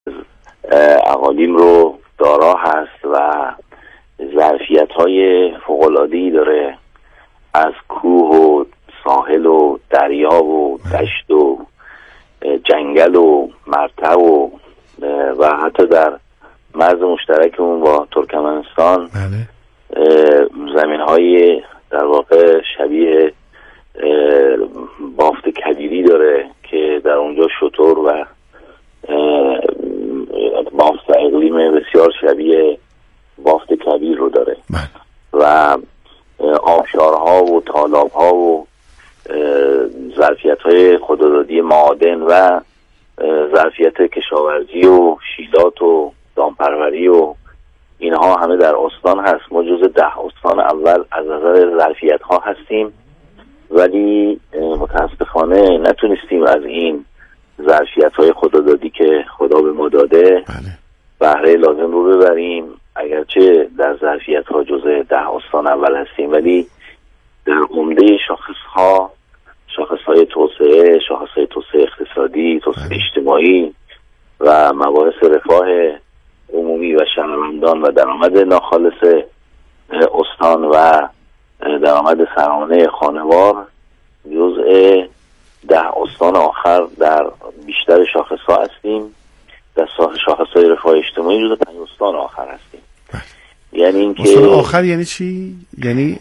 اقالیم رو دارا هست و ظرفیت‌های فوق‌العاده‌ای داره، از کوه و ساحل و دریا و دشت و جنگل و مرتع و حتی در مرز مشترکمون با ترکمنستان زمین‌های در واقع شبیه بافت کبیری داره که در اونجا شتر و بافت اقلیم بسیار شبیه بافت کبیر رو داره و آبشارها و تالاب‌ها و ظرفیت‌های خودآزادی معادن و ظرفیت کشاورزی و شیلات و دامپروری و اینها همه در استان هست. ما جز 10 استان اول از نظر ظرفیت‌ها هستیم، ولی متاسفانه نتونستیم از این ظرفیت‌های خدادادی که خدا به ما داده بهره لازم رو ببریم. اگرچه در ظرفیت‌ها جزء 10 استان اول هستیم، ولی در عمده شاخص‌های توسعه، شاخص‌های توسعه اقتصادی، توسعه اجتماعی و مباحث رفاه عمومی و شهروندان و درآمد ناخالص استان و درآمد سرانه خانوار جزء 10 استان آخر در بیشتر شاخص‌ها هستیم. در شاخص‌های رفاه اجتماعی جزء 5 استان آخر هستیم. یعنی اینکه استان آخر یعنی چی؟ یعنی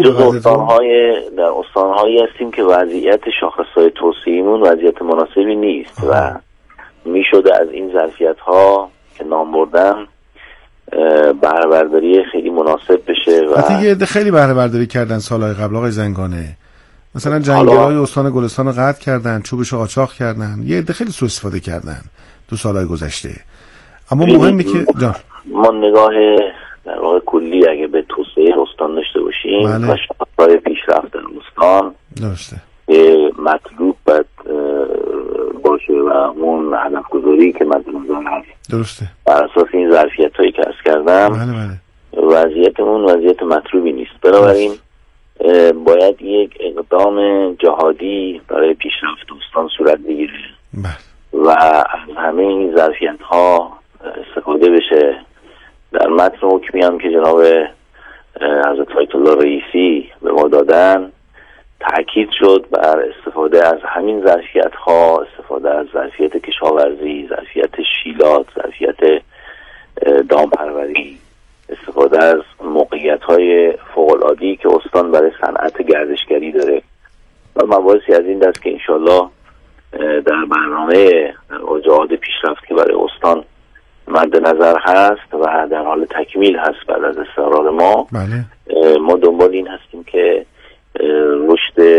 در استان‌هایی هستیم که وضعیت شاخص‌های توسعه‌مون وضعیت مناسبی نیست و میشده از این ظرفیت‌ها که نام بردم بهره برداری خیلی مناسب بشه. و یه عده خیلی بهره برداری کردن سالهای قبل آقای زنگانه، مثلا جنگل‌های استان گلستان رو قطع کردن، چوبش رو قاچاق کردن، یه عده خیلی سوء استفاده کردن تو سالهای گذشته. اما مهمه که ما نگاه در واقع کلی اگه به توسعه استان داشته باشیم و شاخص‌های پیشرفت در استان درسته مطلوب باید باشه و اون هدف گذاری که مد نظر هست درسته بر اساس این ظرفیت‌هایی که عرض کردم وضعیتمون وضعیت مطلوبی نیست. بنابراین باید یک اقدام جهادی برای پیشرفت استان صورت بگیره و از همه این ظرفیت‌ها استفاده بشه. در متن حکمی هم که جناب حضرت آیت الله رئیسی به ما دادن تأکید شد بر استفاده از همین ظرفیت‌ها، استفاده از ظرفیت کشاورزی، ظرفیت شیلات، ظرفیت دامپروری، استفاده از موقعیت‌های فوق‌العاده‌ای که استان برای صنعت گردشگری داره و مباحثی از این دست که انشالله در برنامه جهاد پیشرفت که برای استان مد نظر هست و در حال تکمیل هست بعد از استقرار ما ما دنبال این هستیم که رشد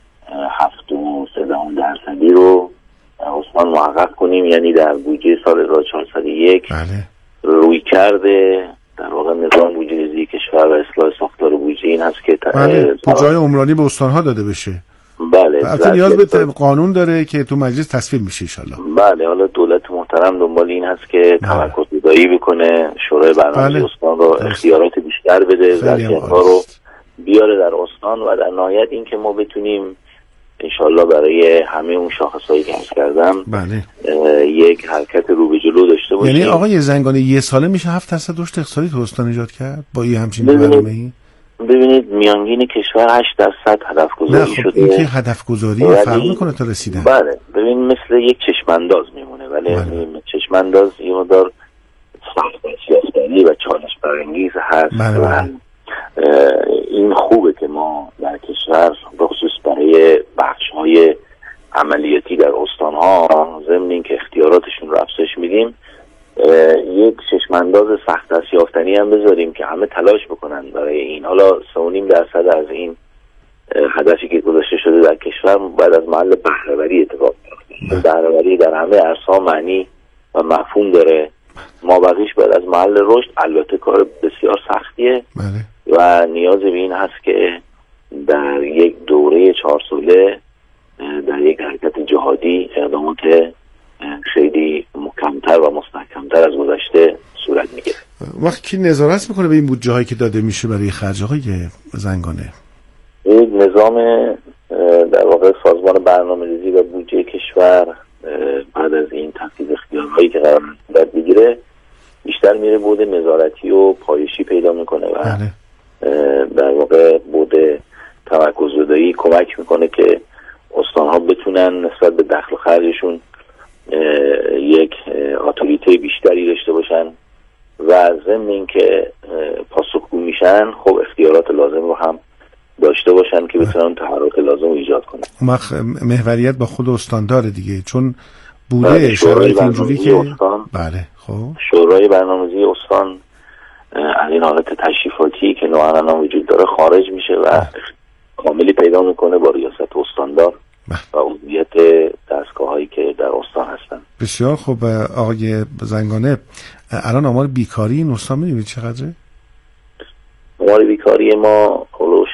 7.3% رو استان محقق کنیم. یعنی در بودجه سال 1401 روی کرده در واقع نظام بودجه‌ریزی کشور و اصلاح ساختار بودجه این هست که بودجه عمرانی به استان‌ها داده بشه. البته نیاز به قانون داره که تو مجلس تصویب میشه ان شاءالله. حالا دولت محترم دنبال این هست که تمرکز گذاری بکنه، شورای برنامه استان رو اختیارات بیشتر بده، ظرفیت‌ها رو بیاره در استان و در نهایت این که ما بتونیم انشالله برای همه اون شاخص‌هایی که عرض کردم یک حرکت رو به جلو داشته باشیم. یعنی آقای زنگانه یه ساله میشه 7% رشد اقتصادی تو استان ایجاد کرد با این همچین برنامه‌ای؟ ببینید میانگین کشور 8% هدف گذاری شده. این که هدف گذاری فرق میکنه تا رسیدن. بله ببین مثل یک چشمانداز میمونه، ولی چشمانداز یه مقدار سخت سیاستگی و چالش برانگیز هست و این خوبه که ما در کشور بخصوص برای بخش‌های عملیاتی در استان‌ها ضمن اینکه اختیاراتشون رو افزایش میدیم یک چشمانداز سخت دست یافتنی هم بذاریم که همه تلاش بکنن برای این. حالا 3.5% از این هدفی که گذاشته شده در کشور بعد از محل بهره‌وری اتفاق میفته. بهره‌وری در همه عرصه‌ها معنی و مفهوم داره. ما بقیش بعد از محل رشد البته کار بسیار سختیه و نیاز به این هست که در یک دوره 4 ساله در یک حرکت جهادی اقدامات خیلی محکم‌تر و مستحکم‌تر از گذشته صورت میگیره. وقتی کی نظارت میکنه به این بودجه هایی که داده میشه برای خرج‌های زنگانه؟ یک نظام در واقع سازمان برنامه‌ریزی و بودجه کشور بعد از این تفویض اختیارهایی که قرار در میده بیشتر میره بود نظارتی و پایشی پیدا میکنه و در واقع بود توکل زدایی کمک میکنه که استانها بتونن نسبت به دخل و خرجشون یک اتوریته بیشتری داشته باشن و ضمن اینکه پاسخگو میشن خب اختیارات لازم رو هم داشته باشن که بتونن تحرک لازم رو ایجاد کنن. محوریت با خود استان داره دیگه، چون بوده شورای اینجوری که بله خب شورای برنامه‌ریزی استان از این حالت تشریفاتی که نوعا وجود داره خارج میشه و کاملی پیدا میکنه با ریاست استاندار و عضویت دستگاه‌هایی که در استان هستن. بسیار خوب. آقای زنگانه، الان آمار بیکاری این استان می‌دونید چقدره؟ آمار بیکاری ما خلوش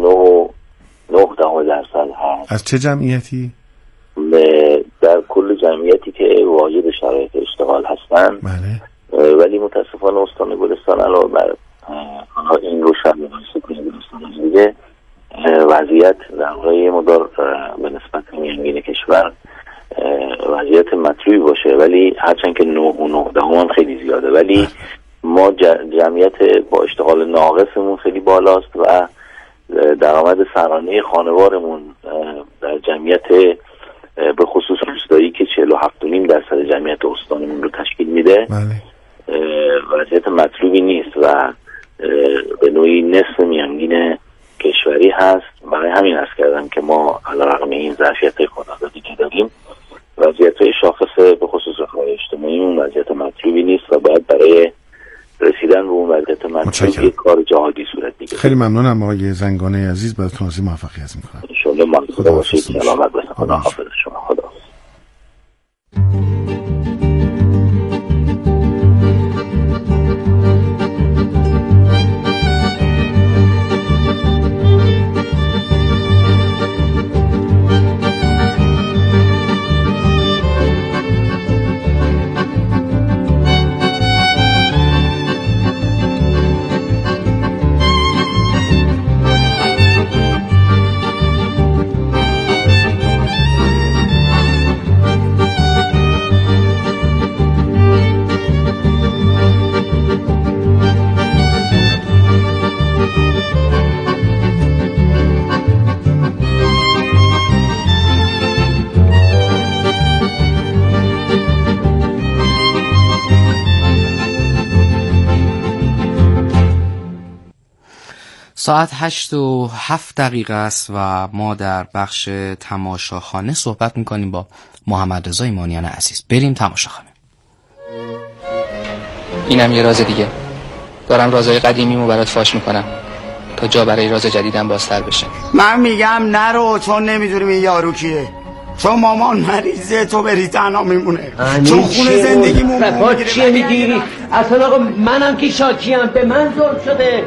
9.9% هست. از چه جمعیتی؟ در کل جمعیتی که واجد شرایط اشتغال هستن. بله. ولی متاسفانه استان گلستان علاوه بر این رو شرط مقایسه کنیم استان دیگه وضعیت در واقع مدار به نسبت میانگین کشور وضعیت مطلوبی باشه، ولی هرچند که 9.9 خیلی زیاده، ولی ما جمعیت با اشتغال ناقصمون خیلی بالاست و درآمد سرانه خانوارمون در جمعیت به خصوص روستایی که 47.5% جمعیت استانمون رو تشکیل میده وضعیت مطلوبی نیست و به نوعی نصف میانگین کشوری هست. برای همین عرض کردم که ما علیرغم این ظرفیت خودآزادی که داریم وضعیت شاخص به خصوص رفاه اجتماعیمون وضعیت مطلوبی نیست و باید برای رسیدن به اون وضعیت مطلوب یک کار جهادی صورت بگیره. خیلی ممنونم آقای زنگانه عزیز، براتون آرزوی موفقیت میکنم. ان شاء الله موفق باشید. سلامت باشید. خدا حافظ شما. خدا. ساعت 8:07 است و ما در بخش تماشاخانه صحبت میکنیم با محمد رضا ایمانیان عزیز. بریم تماشاخانه. اینم یه راز دیگه. دارم رازهای قدیمیمو برات فاش میکنم تا جا برای راز جدیدم بازتر بشه. من میگم نرو، چون نمیدونیم این یارو کیه. چون مامان مریضه تو بری تنها میمونه، چون خونه زندگیمون میگیره. چیه میگیری؟ اصلا آقا منم که شاکیم، به من ظلم شده.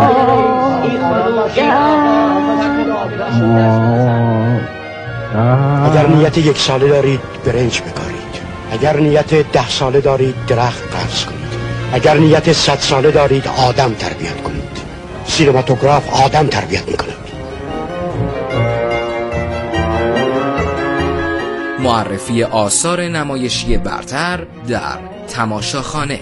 اگر نیت 1 ساله دارید برنج بکارید، اگر نیت 10 ساله دارید درخت قرض کنید، اگر نیت 100 ساله دارید آدم تربیت کنید. سینماتوگراف آدم تربیت میکنه. معرفی آثار نمایشی برتر در تماشاخانه.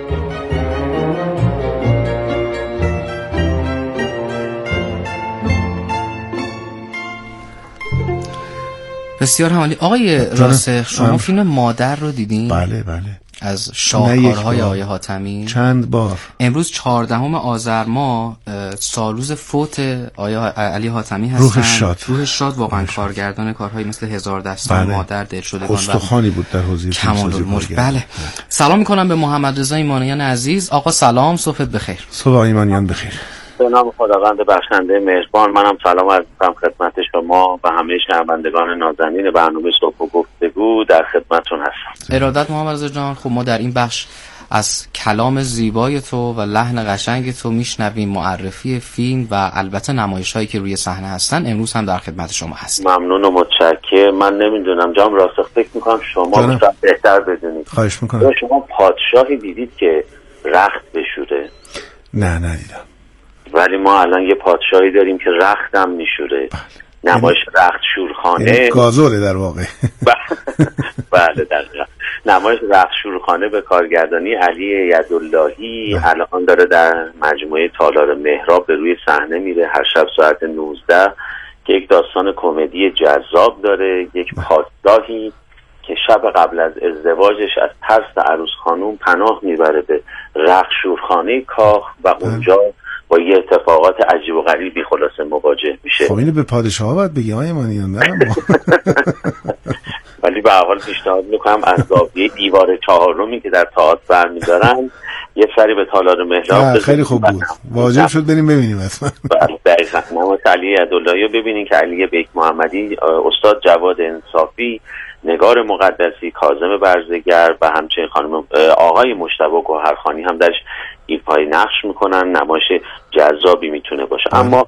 بسیار عالی. آقای راسخ، شما فیلم مادر رو دیدین؟ بله بله. از شاهکارهای آقای حاتمی. چند بار. امروز 14 آذر ماه سالروز فوت آقای علی حاتمی هستن. روح شاد واقعا کارگردان کارهایی مثل 1000 دستان مادر، دلشدگان استخوانی بود در حوزه فیلمسازی. بله. سلام میکنم به محمد رضا ایمانیان عزیز. آقا سلام، صبحت بخیر. صبح ایمانیان بخیر. به نام خداوند بخشنده مهربان. منم سلام عرض می‌کنم خدمت شما و همه شنوندگان نازنین برنامه صبح و گفتگو. در خدمتتون هستم. ارادت محمد رضا جان. خب ما در این بخش از کلام زیبای تو و لحن قشنگ تو میشنویم معرفی فیلم و البته نمایش‌هایی که روی صحنه هستن. امروز هم در خدمت شما هستیم. ممنون و متشکرم. من نمیدونم جام راسخ فکر می‌کنم شما بهتر بدونید. خواهش می‌کنم. شما پادشاهی دیدید که رخت بشوره؟ نه ندیدم. ولی ما الان یه پادشاهی داریم که رختم میشوره. نمایش رخت شورخانه گازوره در واقع. بله دقیقا. نمایش رقص شورخانه به کارگردانی علی یداللهی الان داره در مجموعه تالار مهراب به روی صحنه میره هر شب ساعت 19 که یک داستان کمدی جذاب داره. یک پادشاهی که شب قبل از ازدواجش از ترس عروس خانوم پناه میبره به رقص شورخانه کاخ و اونجا با یه اتفاقات عجیب و غریبی خلاصه مواجه میشه. خب اینو به پادشاه باید بگی آقای مانیان نه ولی به هر حال پیشنهاد میکنم از زاویه دیوار چهارمی که در تئاتر برمی‌دارن یه سری به تالار مهراب. خیلی خوب بود، واجب شد بریم ببینیم اصلا. دقیقاً نمایش علی یداللهی رو ببینین که علی بیک محمدی، استاد جواد انصافی، نگار مقدسی، کاظم برزگر و همچنین خانم آقای مجتبی گوهرخانی هم درش ایفای نقش میکنن. نمایش جذابی میتونه باشه. اما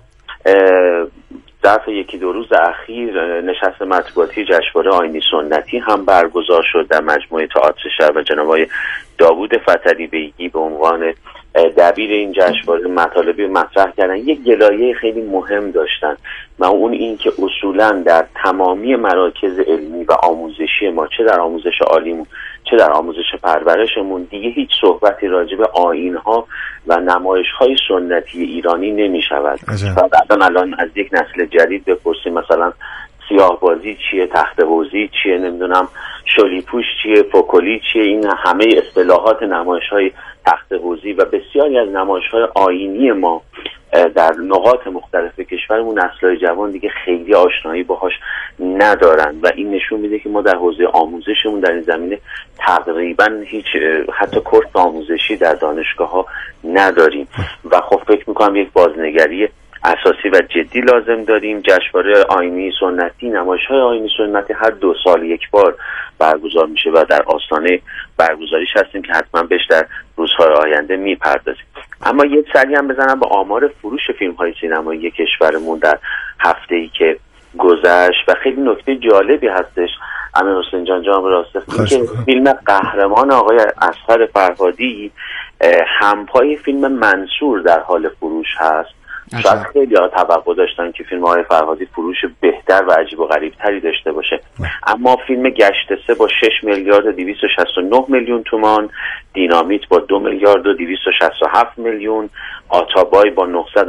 ظرف یکی دو روز اخیر نشست مطبوعاتی جشنواره آیینی سنتی هم برگزار شد در مجموعه تئاتر شهر و جناب آقای داوود فتحی بیگی به عنوان دبیر این جشنواره مطالبی مطرح کردن. یک گلایه خیلی مهم داشتن و اون این که اصولا در تمامی مراکز علمی و آموزشی ما، چه در آموزش عالیمون چه در آموزش پرورشمون، دیگه هیچ صحبتی راجع به آیین‌ها و نمایش‌های سنتی ایرانی نمی‌شود. الان از یک نسل جدید بپرسیم مثلا سیاه بازی چیه، تخته بازی چیه، نمیدونم شلیپوش چیه، فوکولی چیه، این همه اصطلاحات نمایش‌های تخته بازی و بسیاری از نمایش‌های آیینی ما در نقاط مختلف کشورمون نسل‌های جوان دیگه خیلی آشنایی باهاش ندارن و این نشون میده که ما در حوزه آموزشمون در این زمینه تقریبا هیچ حتی کورس آموزشی در دانشگاه‌ها نداریم و خب فکر می‌کنم یک بازنگری اساسی و جدی لازم داریم. جشنواره آیینی سنتی، نمایش‌های آیینی سنتی هر 2 سال یک بار برگزار میشه و در آستانه برگزاریش هستیم که حتما بهش در روزهای آینده میپردازیم. اما یه سری هم بزنم به آمار فروش فیلم‌های سینمایی کشورمون در هفته‌ای که گذشت و خیلی نکته جالبی هستش. امیرحسین جان جناب راسخی که فیلم قهرمان آقای اصغر فرهادی همپای فیلم منصور در حال فروش هست. شاید خیلی ها توقع داشتن که فیلم آقای فرهادی فروش بهتر و عجیب و غریب تری داشته باشه، اما فیلم گشت 3 با 6 میلیارد و 269 میلیون تومان، دینامیت با 2 میلیارد و 267 میلیون، آتابای با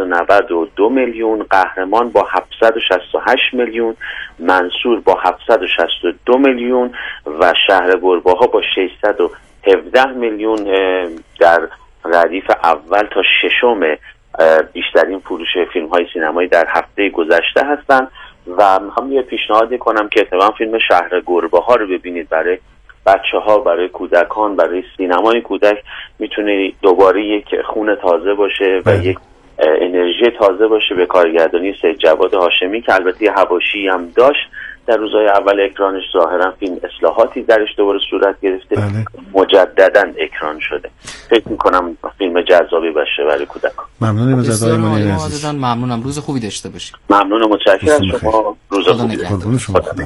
992 میلیون، قهرمان با 768 میلیون، منصور با 762 میلیون و شهر گربه‌ها با 617 میلیون در ردیف اول تا ششم بیشترین فروش فیلم های سینمایی در هفته گذشته هستن و میخوام یه پیشنهاد کنم که اتفاقا فیلم شهر گربه‌ها رو ببینید. برای بچه‌ها، برای کودکان، برای سینمای کودک میتونه دوباره یک خون تازه باشه و یک انرژی تازه باشه به کارگردانی سید جواد هاشمی که البته یه حواشی هم داشت. در روزهای اول اکرانش ظاهرا فیلم اصلاحاتی درش دوباره صورت گرفته، مجددا اکران شده. فکر میکنم فیلم جذابی باشه برای کودکان. ممنونم از آقای مانی عزیز. ممنونم، روز خوبی داشته باشید. ممنونم، متشکرم از شما. روز خوبی. قربون شما. خدا.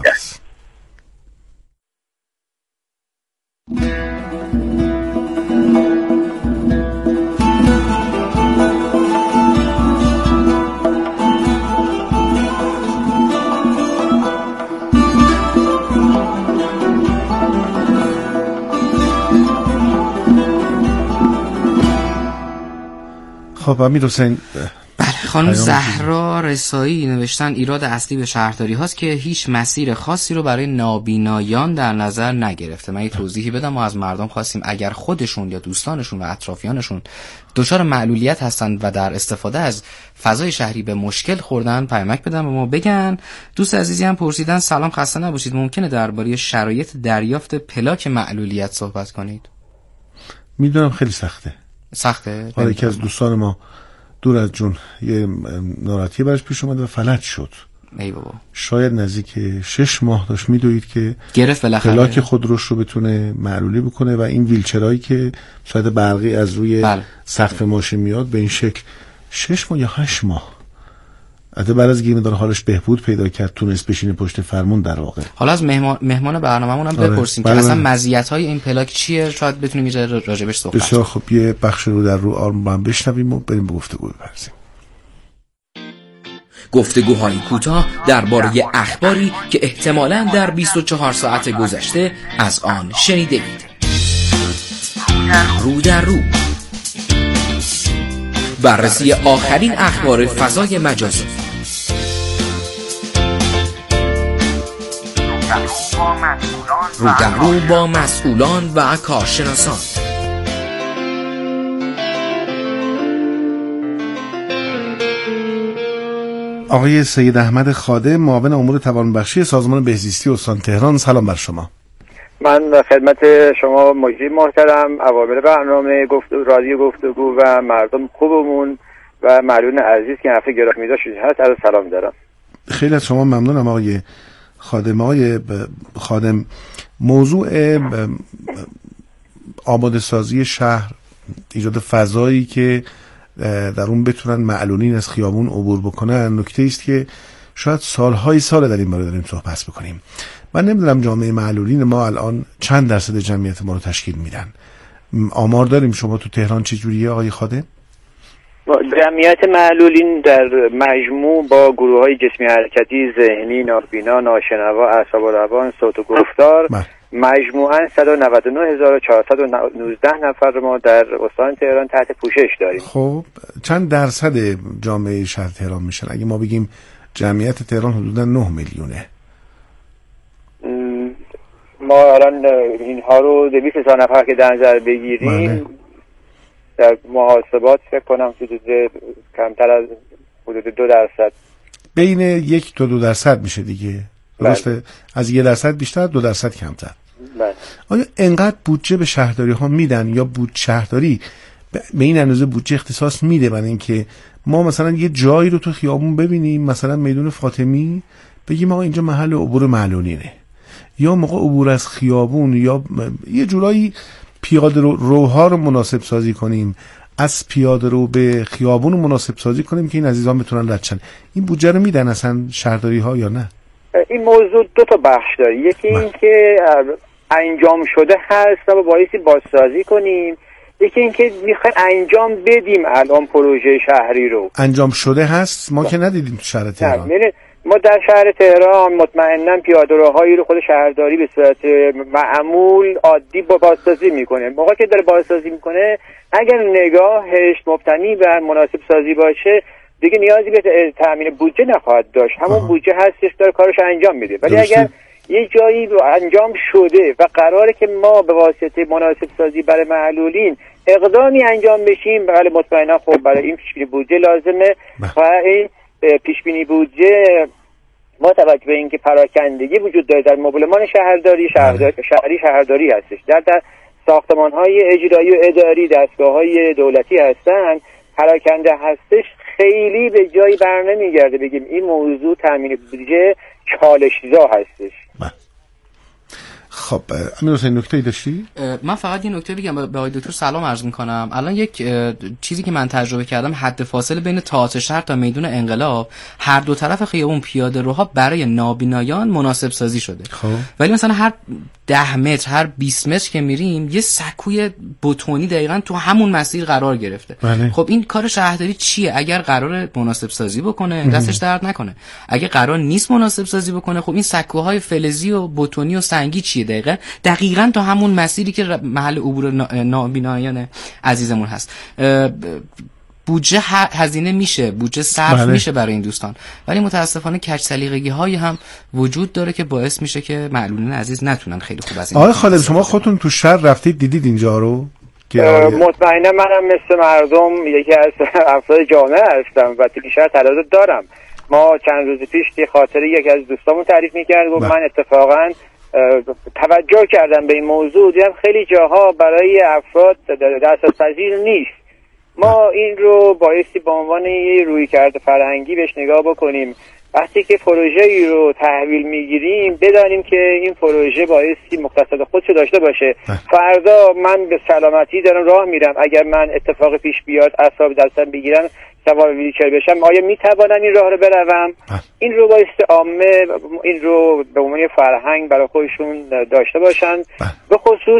خب امیرحسین، خانم زهرا رسایی نوشتن ایراد اصلی به شهرداری هاست که هیچ مسیر خاصی رو برای نابینایان در نظر نگرفته. من یه توضیحی بدم. ما از مردم خواستیم اگر خودشون یا دوستانشون و اطرافیانشون دچار معلولیت هستند و در استفاده از فضای شهری به مشکل خوردن پیامک بدن و ما بگن. دوست عزیزی هم پرسیدن سلام، خسته نباشید، ممکنه درباره شرایط دریافت پلاک معلولیت صحبت کنید؟ میدونم خیلی سخته. آره، یکی از دوستان ما دور از جون یه ناراحتی براش پیش اومد و فلج شد. ای بابا. شاید نزدیک 6 ماه داشت میدوید که گرفت بالاخره پلاک خودروش رو بتونه معلولی بکنه و این ویلچرایی که ساعت برقی از روی سقف ماشین میاد به این شکل 6 ماه یا 8 ماه البته بعد از گیمه داره حالش بهبود پیدا کرد، تونست بشینه پشت فرمون در واقع. حالا از مهمان برنامه‌مون هم بپرسیم که اصلا مزیت‌های این پلاک چیه، شاید بتونیم یه راجبش صحبت کنیم. بسیار خب، یه بخش رو در رو آرم بشنویم و بریم به گفتگو بپردازیم. گفتگوهای کوتاه درباره اخباری که احتمالاً در 24 ساعت گذشته از آن شنیده اید. رو در رو، بررسی آخرین اخبار فضای مجازی. رو در رو با مسئولان و کارشناسان. آقای سید احمد خادم، معاون امور توانبخشی سازمان بهزیستی استان تهران، سلام بر شما. من خدمت شما مجری محترم، عوامل برنامه رادیو گفتگو و مردم خوبمون و معلوم عزیز که هفته گرامی داشت هست عرض سلام دارم. خیلی از شما ممنونم آقای خادم. آقای خادم، موضوع آماده سازی شهر، ایجاد فضایی که در اون بتونن معلولین از خیابون عبور بکنن، نکته است که شاید سالهای سال در این باره داریم صحبت بکنیم. من نمیدونم جامعه معلولین ما الان چند درصد جمعیت ما رو تشکیل میدن. آمار داریم؟ شما تو تهران چه جوریه آقای خادم؟ جمعیت معلولین در مجموع با گروه‌های جسمی حرکتی، ذهنی، نابینا، ناشنوا، اعصاب و روان، صوت و گفتار مجموعاً 199,419 نفر ما در استان تهران تحت پوشش داریم. خب چند درصد جامعه شهر تهران میشن؟ اگه ما بگیم جمعیت تهران حدوداً 9 میلیونه، ما الان اینها رو 200,000 نفر که در نظر بگیریم در محاسبات فکر کنم حدود کمتر از حدود 2%، بین 1 تا 2% میشه دیگه، درسته؟ از 1% بیشتر، 2% کمتر. بله. آیا انقدر بودجه به شهرداری ها میدن یا شهرداری به این اندازه بودجه اختصاص میده برای اینکه ما مثلا یه جایی رو تو خیابون ببینیم، مثلا میدون فاطمی، بگیم آقا اینجا محل عبور معلولینه، یا موقع عبور از خیابون یا یه جورایی پیاده روها رو مناسب سازی کنیم، از پیاده رو به خیابون رو مناسب سازی کنیم که این عزیزان بتونن رد شن. این بودجه رو میدن اصلا شهرداری ها یا نه؟ این موضوع 2 تا بخش داره. یکی این که انجام شده هست و بایستی بازسازی کنیم، یکی این که میخوایم انجام بدیم. الان پروژه شهری رو انجام شده هست، ما که ندیدیم تو شهر تهران. ما در شهر تهران مطمئناً پیاده‌روهایی رو خود شهرداری به صورت معمول عادی بازسازی میکنه. موقعی که داره بازسازی میکنه اگر نگاهش مبتنی بر مناسب سازی باشه دیگه نیازی به تامین بودجه نخواهد داشت، همون بودجه هستش داره کارش انجام میده. ولی اگر یه جایی انجام شده و قراره که ما به واسطه مناسب سازی برای معلولین اقدامی انجام بشیم، بله مطمئنا خب برای این پیش‌بینی بودجه لازمه و این پیش‌بینی بودجه ما توجه به اینکه پراکندگی وجود داره در مبلمان شهرداری هستش، در ساختمان‌های اجرایی و اداری، دستگاه‌های دولتی هستن، پراکنده هستش، خیلی به جایی برنمیگرده بگیم این موضوع تامین بودجه چالش‌زا هستش. خب امیر حسین نکته‌ای داشتی؟ من فقط یه نکته بگم به آقای دکتر سلام عرض می‌کنم. الان یک چیزی که من تجربه کردم، حد فاصله بین تئاتر شهر تا میدون انقلاب هر دو طرف خیابون پیاده روها برای نابینایان مناسب سازی شده. خب ولی مثلا هر 10 متر هر 20 متر که میریم یه سکوی بتونی دقیقاً تو همون مسیر قرار گرفته. خب این کار شهرداری چیه؟ اگر قرار مناسب سازی بکنه دستش درد نکنه، اگه قرار نیست مناسب سازی بکنه خب این سکوهای فلزی و بتونی و سنگی چیه؟ دقیقاً تا همون مسیری که محل عبور نابینایان عزیزمون هست. بودجه هزینه میشه، بودجه صرف میشه برای این دوستان، ولی متاسفانه کج سلیقگی هایی هم وجود داره که باعث میشه که معلولین عزیز نتونن خیلی خوب از این. آقای خالد شما خودتون تو شهر رفتید دیدید اینجا رو؟ مطمئنا منم مثل مردم یکی از افراد جامعه هستم و تو شهر تلازم دارم. ما چند روز پیش یه خاطره یکی از دوستامون تعریف می‌کرد و من اتفاقاً توجه کردم به این موضوع، دیدم خیلی جاها برای افراد دسترس‌پذیر نیست. ما این رو بایستی به عنوان یه رویکرد فرهنگی بهش نگاه بکنیم. وقتی که پروژه‌ای رو تحویل میگیریم بدانیم که این پروژه بایستی مقتصد خودشو داشته باشه. فردا من به سلامتی دارم راه میرم، اگر من اتفاق پیش بیاد اعصاب دستم بگیرم سوار ویلچر بشم، آیا میتوانم این راه رو بروم؟ این رو بایستی عامه این رو به عنوان فرهنگ برای خودشون داشته باشن. به خصوص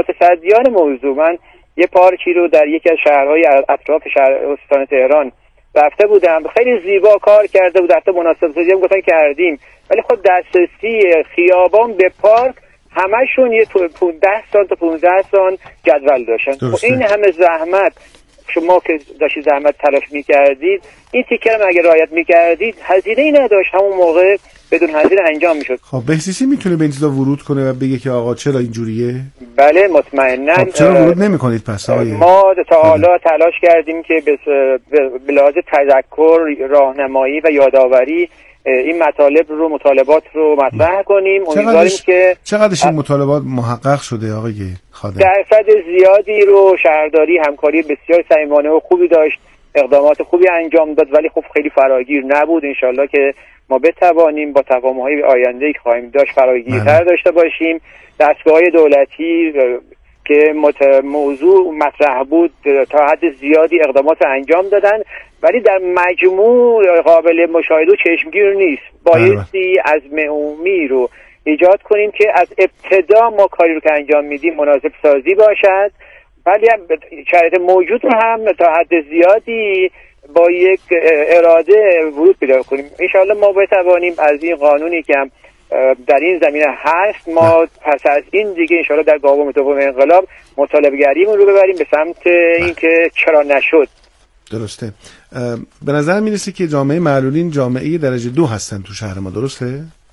متصدیان موضوع، من یه پارکی رو در یکی از شهرهای اطراف شهر استان تهران رفته بودم، خیلی زیبا کار کرده بود، حتی مناسب سازی هم گفتن کردیم، ولی خب دسترسی خیابان به پارک همشون یه 10 سانت تا 15 سانت جدول داشتن. خب این همه زحمت شما که داشتید زحمت تلاش میکردید، این تیکه رو اگه رعایت میکردید هزینه ای نداشت، همون موقع بدون هزینه انجام میشد. خب بهزیستی میتونه به این چیزا ورود کنه و بگه که آقا چرا اینجوریه؟ بله مطمئنا. خب چرا ورود نمیکنید پس آقای؟ ما تا حالا تلاش کردیم که به لحاظ تذکر، راهنمایی و یادآوری این مطالبات رو مطرح کنیم. امیدواریم که چقدرش این مطالبات محقق شده آقای خادم؟ درصد زیادی رو شهرداری همکاری بسیار صمیمانه و خوبی داشت، اقدامات خوبی انجام داد، ولی خب خیلی فراگیر نبود. انشالله که ما بتوانیم با تقام‌های آینده که خواهیم داشت فراگیرتر داشته باشیم. دستگاه‌های دولتی که موضوع مطرح بود تا حد زیادی اقدامات انجام دادن، ولی در مجموع قابل مشاهده و چشمگیر نیست. بایستی عزم عمومی رو ایجاد کنیم که از ابتدا ما کاری رو که انجام میدیم مناسب سازی باشد، ولی هم شرایط موجود رو هم تا حد زیادی با یک اراده ورود پیدا کنیم. انشاءالله ما بتوانیم از این قانونی که هم در این زمینه هست، ما پس از این دیگه انشاءالله در گام دوم انقلاب مطالبه گریمون رو ببریم به سمت اینکه چرا نشد. درسته. به نظر میرسه که جامعه معلولین جامعه درجه 2 هستن تو شهر ما، درسته؟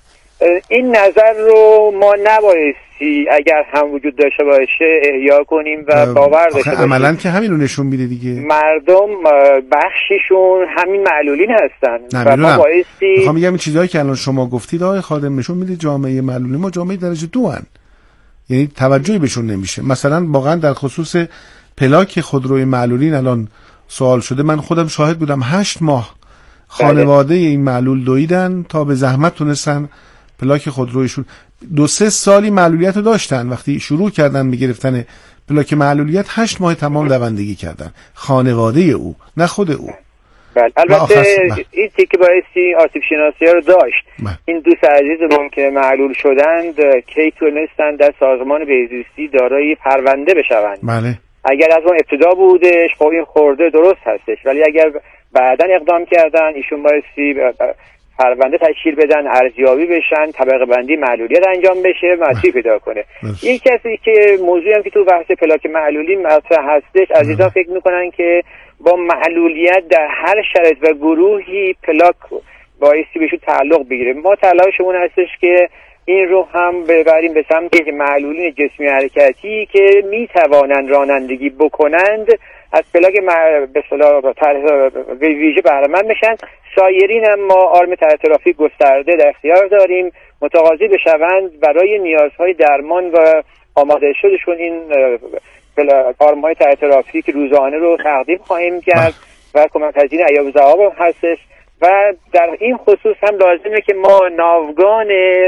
این نظر رو ما نبایستی اگر هم وجود داشته باشه احیا کنیم و باور داشته باشیم. عملاً که همین رو نشون میده دیگه. مردم بخششون همین معلولین هستن و ما بایستی میخوام بگم این چیزایی که الان شما گفتید آقای خادم نشون میده جامعه معلولین ما جامعه درجه 2 هن. یعنی توجهی بهشون نمیشه. مثلا واقعا در خصوص پلاک خودروی معلولین الان سوال شده، من خودم شاهد بودم 8 ماه خانواده این معلول دویدن تا به زحمت تونستن پلاک خودرویشون 2-3 سالی معلولیت رو داشتن، وقتی شروع کردن به گرفتن پلاک معلولیت 8 ماه تمام دوندگی کردن، خانواده او نه خود او. بله البته این تیکه بایستی آسیب شناسی رو داشت. این دوست عزیزمون که معلول شدند کی تونستن در سازمان بهزیستی دارای پرونده بشوند. بله. اگر از اون ابتدا بودش خب این خورده درست هستش، ولی اگر بعداً اقدام کردن ایشون بایستی پرونده تشکیل بدن، ارزیابی بشن، طبقه بندی معلولیت انجام بشه، مسیر پیدا کنه. این کسی که موضوعی هم که تو بحث پلاک معلولی مطرح هستش، عزیزان فکر میکنن که با معلولیت در هر شرایط و گروهی پلاک بایستی بهشون تعلق بگیره. ما تلاشمون هستش که این رو هم ببریم به سمت معلولین جسمی حرکتی که میتوانند رانندگی بکنند از پلاک به اصطلاح ویژه بهره مند بشن. سایرین هم ما آرم ترافیک گسترده در اختیار داریم، متقاضی بشوند برای نیازهای درمان و آماده شدشون این آرم‌های ترافیک روزانه رو تقدیم خواهیم کرد و کمک هزینه ایام ذهاب هستش. و در این خصوص هم لازمه که ما ناوگان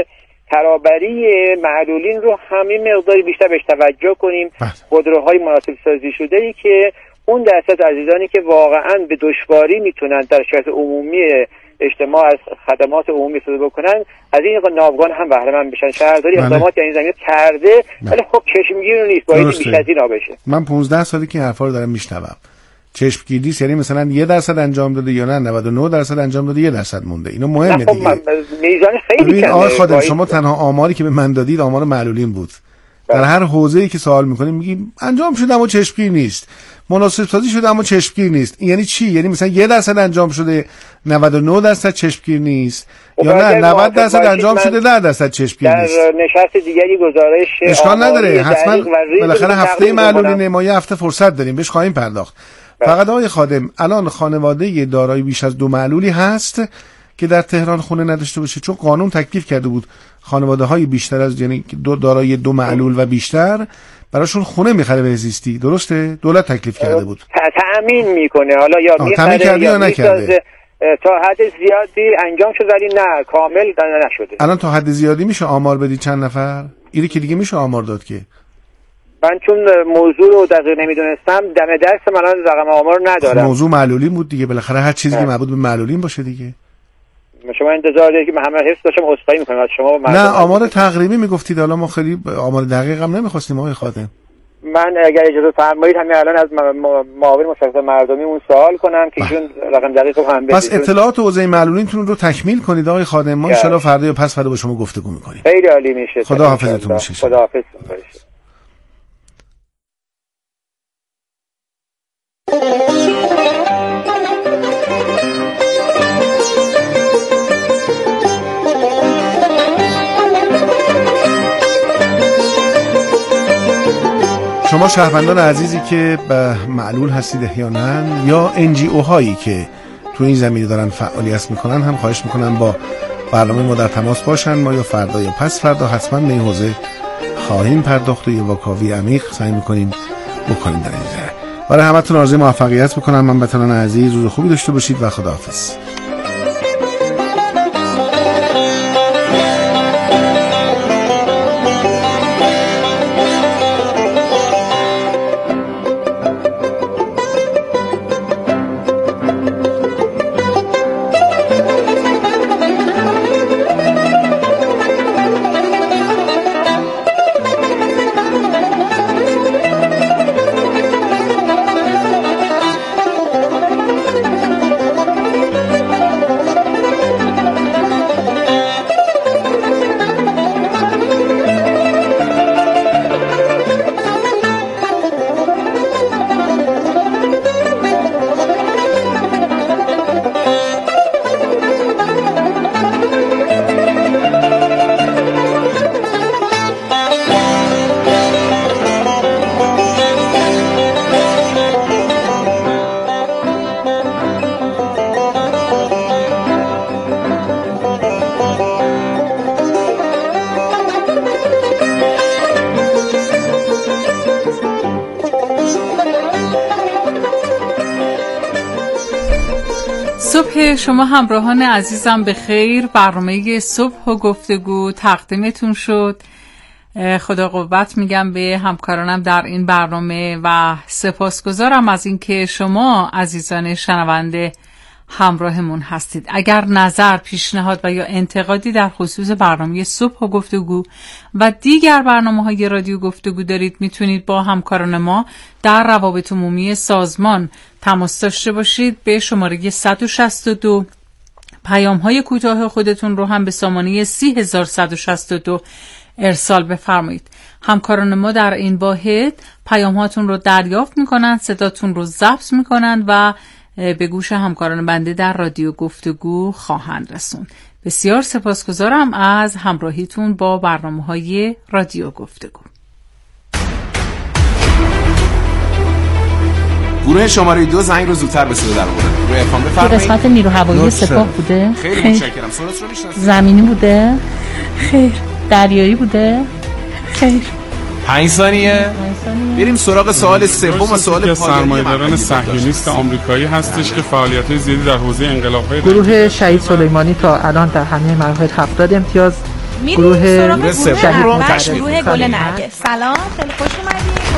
ترابری معلولین رو همین مقداری بیشتر بهش توجه کنیم، خودروهای مناسب سازی شده ای که اون درصد عزیزانی که واقعا به دشواری میتونن در شرایط عمومی اجتماع از خدمات عمومی استفاده بکنن از این ناوگان هم بهره مند بشن. شهرداری اقدامات در این زمینه کرده ولی خب چشمگیر نیست، باید بیشتر از این بشه. من 15 سالی که این حرفا رو دارم میشنوم. چشمگیر نیست یعنی مثلا 1% انجام داده یا نه 99% انجام داده 1% مونده. اینو مهمه دیگه. میزان خیلی کمه. آقای خادم شما تنها آماری که به من دادید آمار معلولین بود. در هر حوزه‌ای که سوال می‌کنیم میگیم انجام شده اما چشمگیر نیست. مناسب سازی شده اما چشمگیر نیست. یعنی چی؟ یعنی مثلا 1% انجام شده 99% چشمگیر نیست یا نه 90% انجام شده 10% چشمگیر نیست. در نشست دیگری گزارش اشکال نداره. حتما بالاخره هفته معلولین ما یه هفته فرصت داریم بهش خواهیم پرداخت. فقط آقای خادم الان خانواده دارای بیش از 2 معلولی هست که در تهران خونه نداشته باشه؟ چون قانون تکلیف کرده بود خانواده های بیشتر از یعنی دارای 2 معلول و بیشتر براشون خونه میخره بهزیستی، درسته؟ دولت تکلیف کرده بود تأمین میکنه. حالا یا میخره یا نکرده تا حد زیادی انجام شد ولی نه کامل نشده. الان تا حد زیادی میشه آمار بدید چند نفر؟ اینی که دیگه میشه آمار داد که من چون موضوع رو دقیق نمیدونستم دم دست من الان رقم آمار ندارم. موضوع معلولین بود دیگه، بالاخره هر چیزی که مربوط به معلولین باشه دیگه. شما انتظار دارید که من همه حفظ داشتم عذرخواهی میکنم از شما. نه آمار تقریبی میگفتید، حالا ما خیلی آمار دقیق هم نمیخواستیم آقای خادم. من اگر اجازه فرمایید همین الان از معاون مشخص مردمی اون سوال کنم که ایشون رقم دقیق هم بدید. پس اطلاعات حوزه معلولینتون رو تکمیل کنید آقای خادم. ما ان شاءالله فردا یا پس فردا با شما گفتگو می‌کنیم. خیلی عالی میشه. خدا حافظتون باشه. خدا حافظتون باشه. شما شهروندان عزیزی که معلول هستید احیانا یا NGO هایی که تو این زمینه دارن فعالیت میکنن هم خواهش میکنم با برنامه ما در تماس باشن. ما یا فردا یا پس فردا حتما به این حوزه خواهیم پرداخت و یه واکاوی عمیق سعی میکنیم بکنیم در این زمینه. برای همتون آرزوی موفقیت میکنم. منبتان عزیز روز خوبی داشته باشید و خداحافظ. صبح شما همراهان عزیزم به خیر. برنامه صبح و گفتگو تقدیمتون شد. خدا قوت میگم به همکارانم در این برنامه و سپاسگزارم از اینکه شما عزیزان شنونده همراهمون هستید. اگر نظر، پیشنهاد و یا انتقادی در خصوص برنامه صبح و گفتگو و دیگر برنامه‌های رادیو گفتگو دارید، میتونید با همکاران ما در روابط عمومی سازمان تماس داشته باشید. به شماره 162 پیام‌های کوتاه خودتون رو هم به سامانه 30162 ارسال بفرمایید. همکاران ما در این واحد پیام‌هاتون رو دریافت می‌کنند، صداتون رو ضبط می‌کنند و به گوش همکاران بنده در رادیو گفتگو خواهند رسوند. بسیار سپاسگزارم از همراهیتون با برنامه‌های رادیو گفتگو. گروه شماره 2 زنگ رو زودتر به صدا در آوردن. روی افام بفرمایید. قسمت نیرو هوایی سپاه بوده؟ خیلی متشکرم. سرعت رو میشناسید؟ زمینی بوده؟ خیر. دریایی بوده؟ خیر. 5 ثانیه. بریم سراغ سوال سوم و سوال پایانی. سرمایه‌داران صهیونیست آمریکایی هستش که فعالیت‌های زیادی در حوزه انقلاب‌های گروه شهید سلیمانی تا الان در همه مراحل 70 امتیاز. گروه شهید گروه گل نرگس. سلام، خیلی خوش اومدید.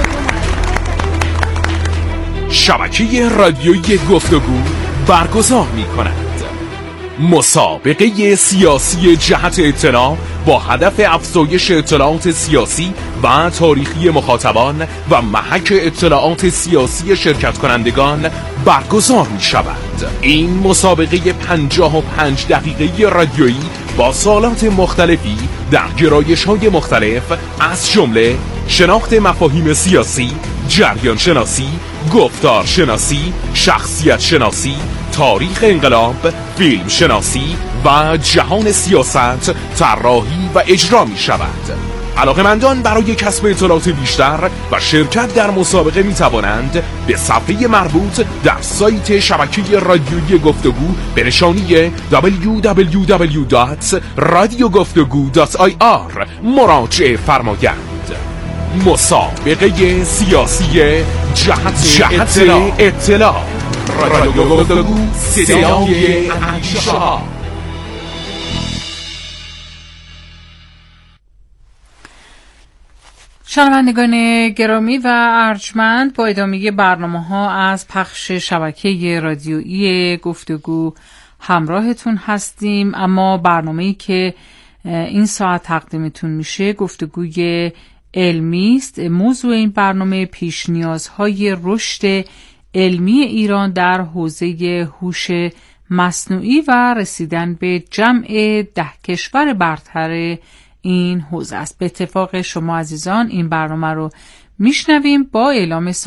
شبکه رادیویی گفتگو برگزار می‌کند مسابقه سیاسی جهت اطلاع با هدف افزایش اطلاعات سیاسی و تاریخی مخاطبان و محک اطلاعات سیاسی شرکت کنندگان برگزار می شود. این مسابقه 55 دقیقه رادیویی با سوالات مختلفی در گرایش‌های مختلف از جمله شناخت مفاهیم سیاسی، جریان شناسی، گفتار شناسی، شخصیت شناسی، تاریخ انقلاب، فیلم شناسی و جهان سیاست طراحی و اجرا می شود. علاقه‌مندان برای کسب اطلاعات بیشتر و شرکت در مسابقه می توانند به صفحه مربوط در سایت شبکه رادیویی گفتگو به نشانی www.radiogoftegu.ir مراجعه فرمایند. مسابقه سیاسی جهت اطلاع رادیو گفتگو، صدای اندیشه‌ها. شنوندگان گرامی و ارجمند، با ادامه برنامه‌ها از پخش شبکه رادیویی گفتگو همراهتون هستیم. اما برنامه‌ای که این ساعت تقدیمتون میشه گفتگوی علمی است. موضوع این برنامه پیش نیازهای رشد علمی ایران در حوزه هوش مصنوعی و رسیدن به جمع 10 کشور برتر این حوزه است. به اتفاق شما عزیزان این برنامه رو میشنویم با اعلام